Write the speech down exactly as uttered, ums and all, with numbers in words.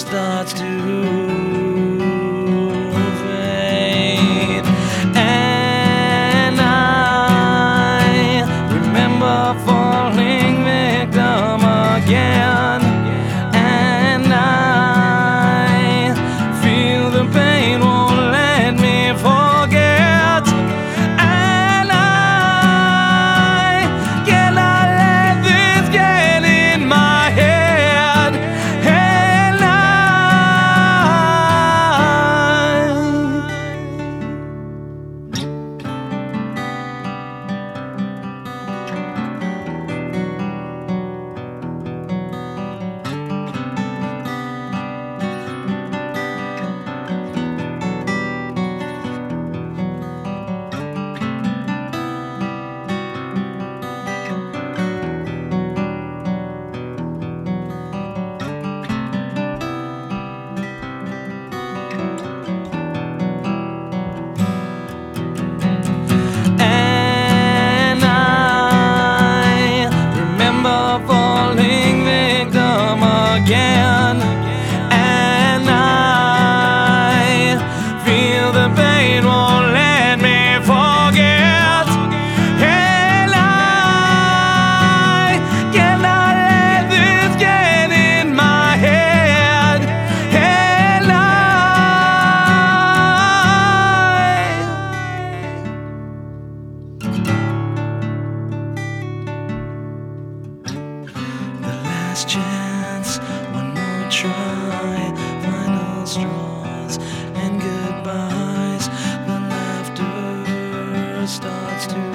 starts to fade, and I remember falling victim again, and I feel the pain won't let me forget, and I cannot let this get in my head, and I falling victim again, and I feel the pain won't let me forget, and I cannot let this get in my head, and last chance, one more try, final straws and goodbyes. The laughter starts to